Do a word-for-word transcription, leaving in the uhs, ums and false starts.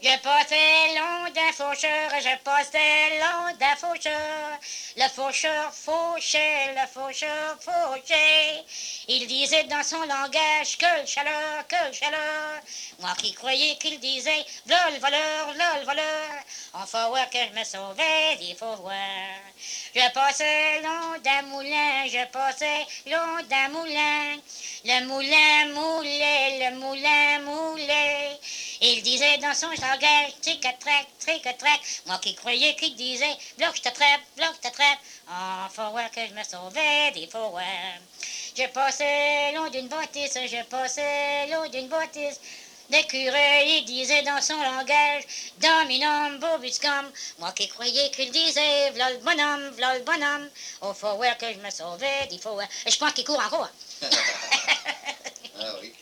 Je passais long d'un faucheur, je passais long d'un faucheur. Le faucheur fauchait, le faucheur fauchait. Il disait dans son langage que le chaleur, que le chaleur. Moi qui croyais qu'il disait v'là le voleur, v'là le voleur. Enfin voir que je me sauvais, il faut voir. Je passais long d'un moulin, je passais long d'un moulin. Le moulin moulait, le moulin moulait. Il disait dans son langage, tric-trac, tric-trac. Moi qui croyais qu'il disait, v'là que je t'attrape, v'là que je t'attrape. Oh, faut voir que je me sauvais, il faut voir. Je passais long d'une bâtisse, je passais long d'une bâtisse. L'écureuil, il disait dans son langage, dominum bobuscum. Moi qui croyais qu'il disait, v'là le bonhomme, v'là le bonhomme. Oh, faut voir que je me sauvais, il faut voir. Et je pense qu'il court encore. Ah oui.